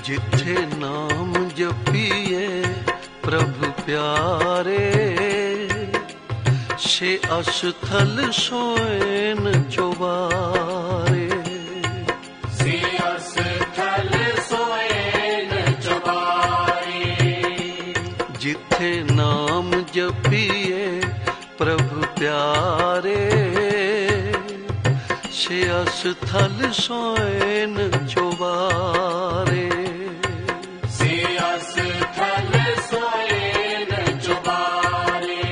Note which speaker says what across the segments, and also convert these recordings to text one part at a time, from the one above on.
Speaker 1: जिथे नाम जपिए प्रभु प्यारे, से अस्थल सोएन चौबारे।
Speaker 2: से अस्थल सोएन चौबारे।
Speaker 1: जिथे नाम जपिए प्रभु प्यारे, से अस्थल सोएन चौबारे।
Speaker 2: से अस्थल सोएन चौबारे।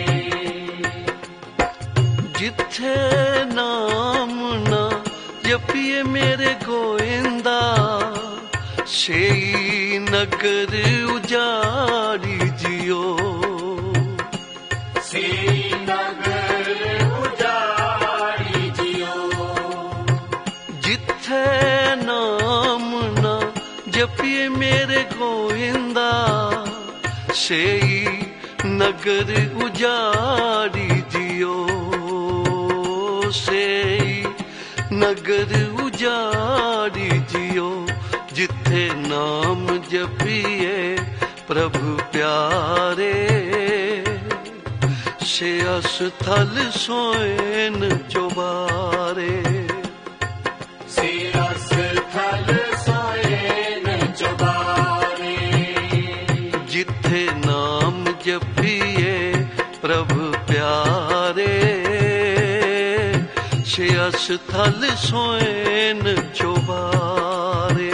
Speaker 1: जिथे नाम ना जपिए मेरे गोविंदा, से नगर उजाड़ी जियो।
Speaker 2: से नगर उजाड़ी जियो।
Speaker 1: जिथे नाम ना जपिए मेरे गोविंदा, से नगर उजाड़ी जियो। से नगर उजाड़ी जियो। जिथे नाम जपिए प्रभु प्यारे, से अस्थल सोएन चौबारे।
Speaker 2: से अस्थल सोएन चौबारे।
Speaker 1: जिथे नाम जपिए प्रभु प्यारे, से अस्थल सोएन चौबारे।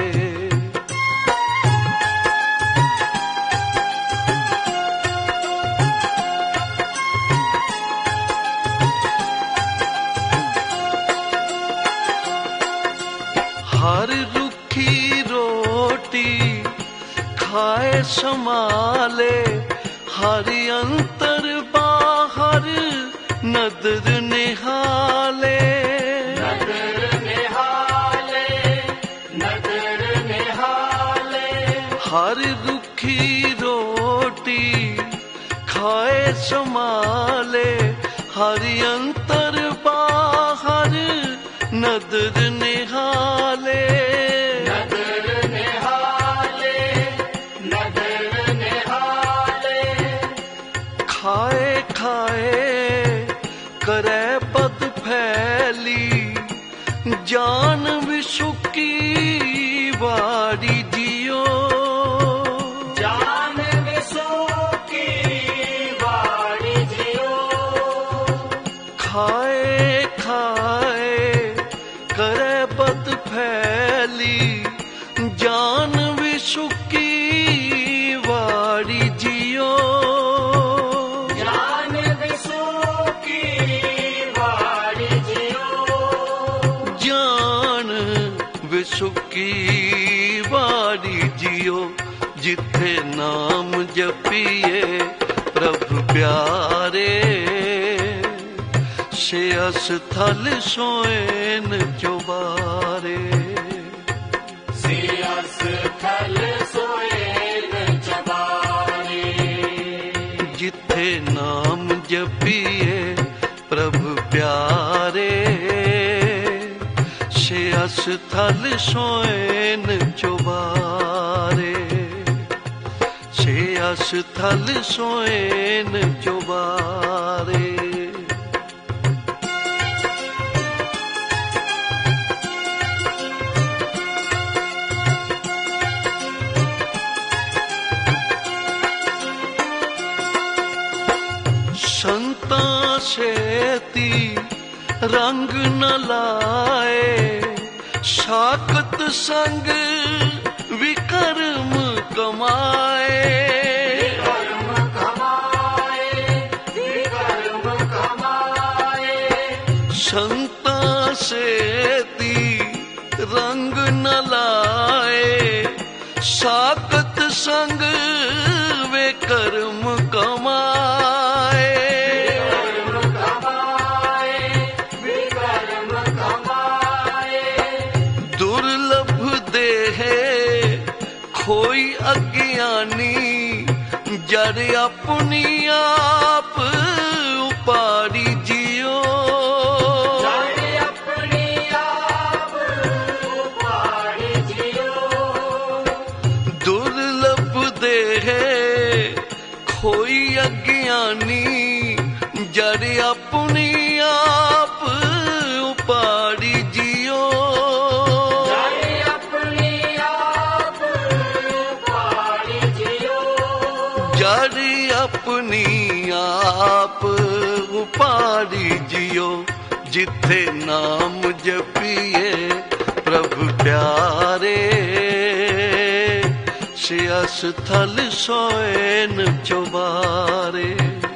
Speaker 1: हर रुखी रोटी खाए संभाले, हर अंतर बाहर नदर निहाले।
Speaker 2: नदर निहाले, नदर निहाले।
Speaker 1: हर रुखी रोटी खाए संभाले, हर अंतर बाहर नदर निहाले।
Speaker 2: नदर निहाले, नदर निहाले।
Speaker 1: खाए खाए करे बद फैली, जान विसुकी बाड़ी जियो।
Speaker 2: जान विसुकी बाड़ी जियो।
Speaker 1: खाए खाए करे बद फैली, जान विसुकी बाड़ी जियो।
Speaker 2: जान विसुकी बाड़ी जियो।
Speaker 1: जान विसुकी बाड़ी जियो। जिथे नाम जपिए प्रभु प्यारे, से अस्थल सोएन चौबारे।
Speaker 2: से अस्थल सोएन चौबारे।
Speaker 1: जिथे नाम जपिए प्रभु प्यारे, से अस्थल सोएन चौबारे। से अस्थल सोएन चौबारे। संता सेती रंग न लाए, साकत संग विकर्म कमाए।
Speaker 2: विकर्म कमाए, विकर्म कमाए।
Speaker 1: संता सेती रंग न लाए, साकत संग विकर्म कमाए। कोई अज्ञानी जड़ अपनी आप उपाड़ी जियो। ਗਿਆਨੀ ਜੜ ਆਪਣੀ ਆਪ ਉਪਾੜੀ ਜਿਉ ਜੜ ਆਪਣੀ ਆਪ ਉਪਾੜੀ ਜਿਉ ਜਿੱਥੇ ਨਾਮ ਜਪੀਏ ਪ੍ਰਭ ਪਿਆਰੇ ਸਿਆਸ ਥਲ ਸੋਏ ਨ ਚੁਬਾਰੇ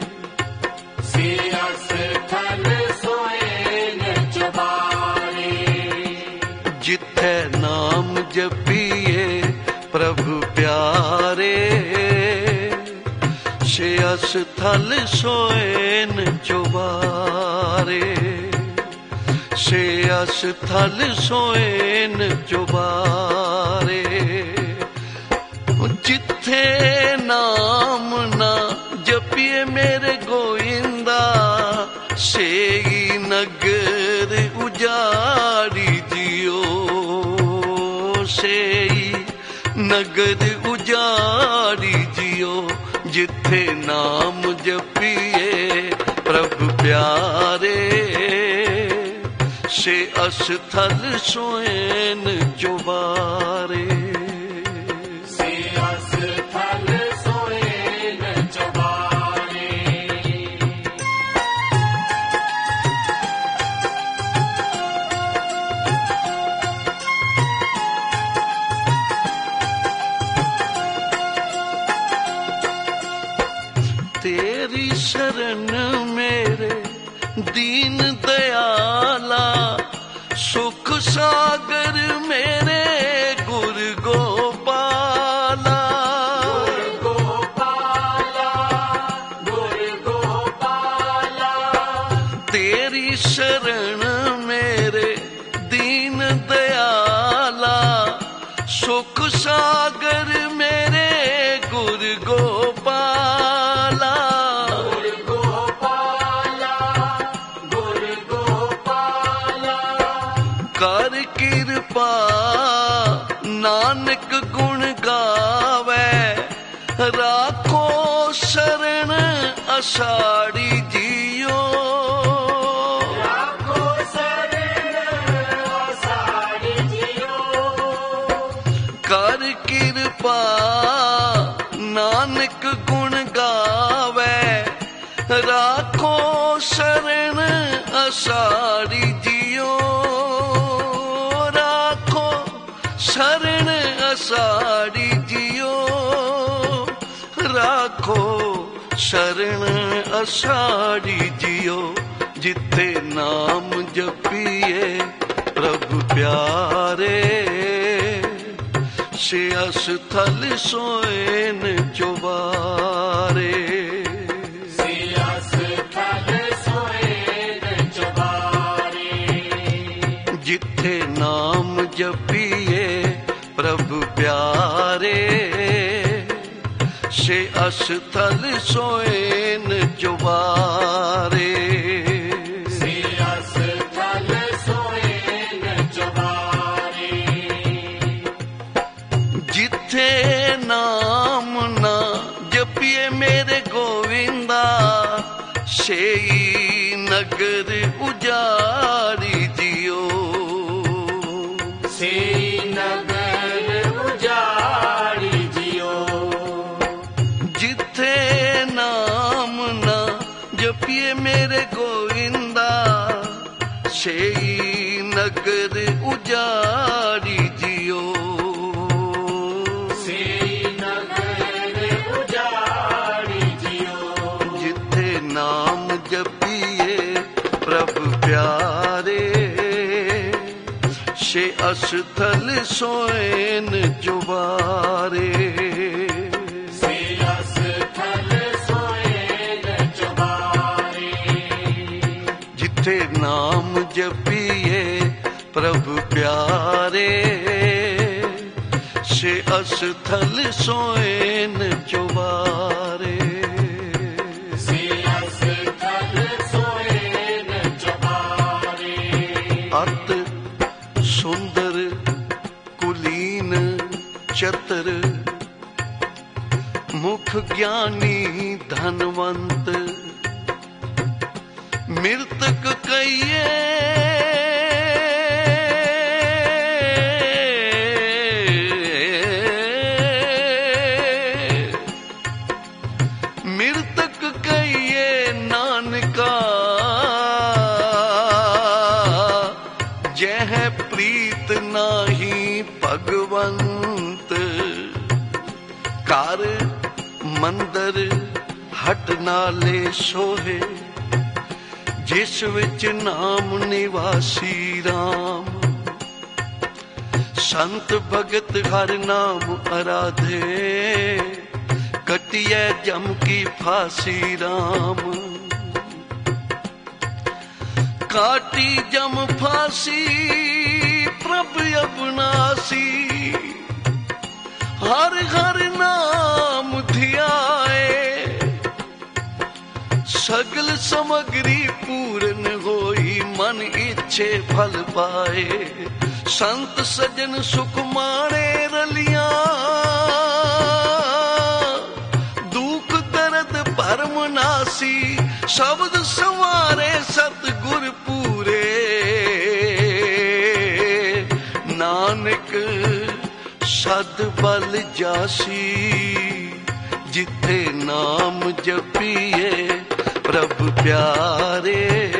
Speaker 2: ਸਿਆਸ ਥਲ ਸੋਏ ਨ ਚੁਬਾਰੇ
Speaker 1: ਜਿੱਥੇ ਨਾਮ ਜਪੀਏ ਪ੍ਰਭ ਪਿਆਰੇ ਸਿਆਸ ਥਲ ਸੋਏ ਨ ਚੁਬਾਰੇ ਸਿਆਸ ਥਲ ਸੋਏ ਨ ਚੁਬਾਰੇ ਜਿੱਥੇ ਨਾਮ ਨਾ ਜਪੀਏ ਮੇਰੇ ਗੋਇੰਦਾ ਸੇਈ ਨਗਰ ਉਜਾੜੀ ਜਿਉ ਸੇਈ ਨਗਰ ਉਜਾੜੀ ਜਿਉ ਜਿੱਥੇ ਨਾਮ ਜਪੀਏ ਪ੍ਰਭ ਪਿਆਰੇ ਸੇ ਅਸਥਲ ਸੋਏ ਨ ਚੁਬਾਰੇ तेरी शरण मेरे दीन दयाला सुख सागर मेरे गुर गोपाला तेरी शरण मेरे दीन दयाला सुख सागर मेरे गुर गोपाला कर किरपा नानक गुण गावे राखो शरण अषाढ़ी जियो कर किरपा नानक गुण गावे राखो शरण अषाढ़ी जियो शरण अषाढ़ी जियो राखो शरण अषाढ़ी जियो जिथे नाम जपीए प्रभु प्यारे सियास थल सोए न चुबारे जिथे नाम जपीए प्रभु प्यारे से अस्थल सोए न चुबारे जिथे नाम ना जपिए मेरे गोविंदा सेई नगर उजाड़ी जियो जिथे नाम ना जपिए मेरे गोविंदा सेई नगर उजाड़ी जियो जिथे नाम जपिए प्रभु प्यारे से अस्थल सोए न चुबारे जिथे नाम जपिए प्रभु प्यारे से अस्थल सोए न चुबारे अत सुंदर कुलीन चतर मुख ज्ञानी धनवंत मृतक कहिए मृतक कहिए नानका जह प्रीत नाही भगवंत कार मंदर हट नाले सोहे जिस विच नाम निवासी राम संत भगत हर नाम आराधे कटिए जम की फांसी राम काटी जम फांसी प्रभ अविनाशी हर हर नाम धियाए सगल समग्री पूर्ण होई मन इच्छे फल पाए संत सजन सुख माणे रलिया दुख दर्द भरम नासी शब्द संवारे सतगुर पूरे नानक सद बल जासी जिथे नाम जपिए प्रभु प्यारे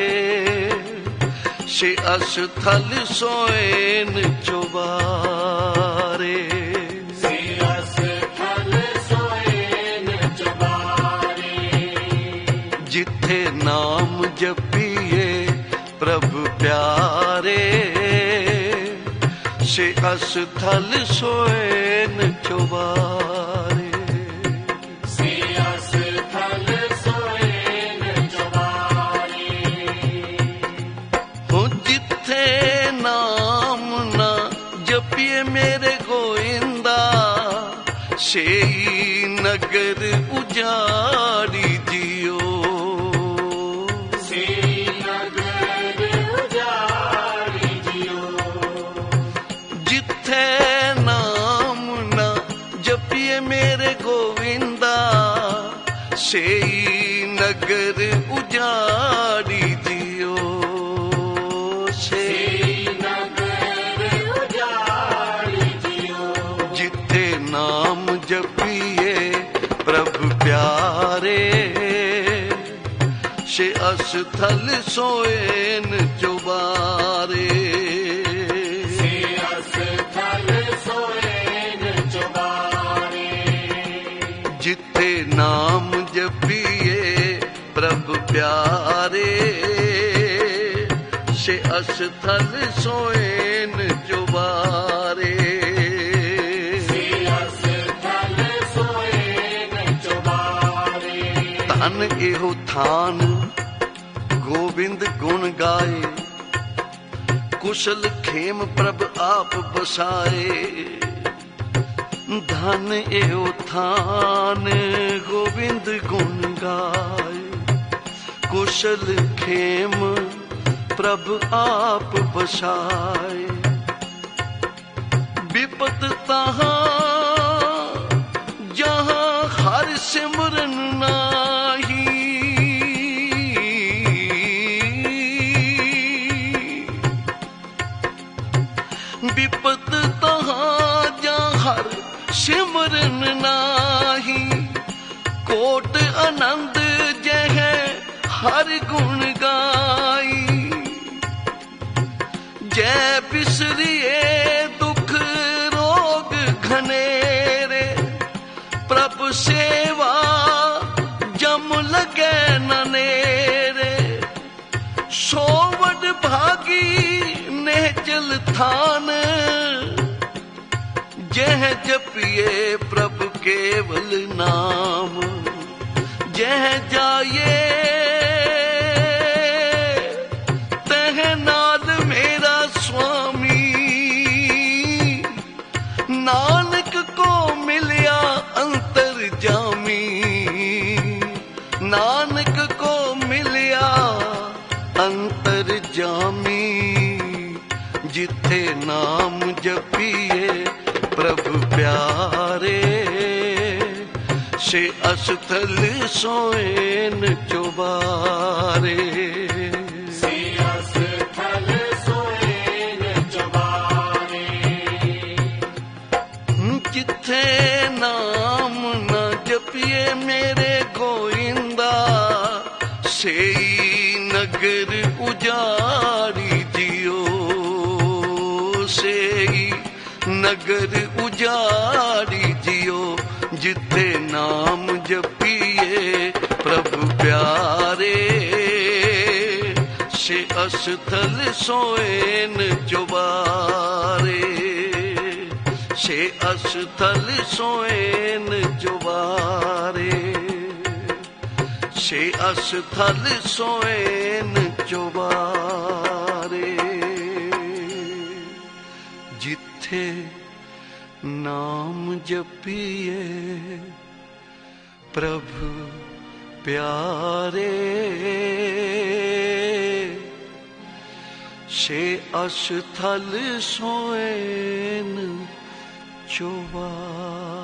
Speaker 1: से अस्थल सोएन चुबारे
Speaker 2: से अस्थल सोएन चुबारे
Speaker 1: जिथे नाम जपिए प्रभु प्यारे से अस्थल सोएन चुबारे
Speaker 2: से अस्थल सोएन चुबारे
Speaker 1: हो जिथे नाम ना जपिए मेरे गोविंदा से नगर उजाड़ी जियो
Speaker 2: से नगर उजाड़ी जियो
Speaker 1: जिथे नाम ना जपिए मेरे गोविंदा से नगर उजाड़ी दियो से
Speaker 2: नगर उजाड़ी जियो
Speaker 1: जिथे नाम जपिए प्रभु प्यारे से अस्थल सोएन चुबारे
Speaker 2: से अस्थल सोएन चुबारे
Speaker 1: जिथे नाम जपिए प्रभु प्यारे से अस्थल सोएन चुबारे
Speaker 2: से अस्थल सोएन चुबारे
Speaker 1: धन एहो थान गोविंद गुण गाए कुशल खेम प्रभ आप बसाए धन एहो थान गोविंद गुण गाए कुशल खेम प्रभ आप बसाए विपत तहां जहां हर सिमरन नाही विपत तहां जहां हर सिमरन नाही कोट आनंद जह हर गुण गाई जय बिसरिए दुख रोग घनेरे प्रभ सेवा जम लगे ननेरे सोवड भागी नेचल थान जह जपिए प्रभु केवल नाम जह जाए तह नाल मेरा स्वामी नानक को मिलिया अंतर जामी नानक को मिलिया अंतर जामी जिथे नाम जपिए प्रभु प्यारे से अस्थल सोएन चुबारे
Speaker 2: से अस्थल सोएन चुबारे
Speaker 1: जिथे नाम न जपिए मेरे गोविंदा सेई नगर उजाड़ी जियो सेई नगर उजाड़ी जियो जिथे नाम जपिए प्रभु प्यारे से अस्थल सोएन चुबारे से अस्थल सोएन चुबारे से अस्थल सोएन चुबारे जिथे नाम जपिए प्रभु प्यारे से अस्थल सोएन चुबारे।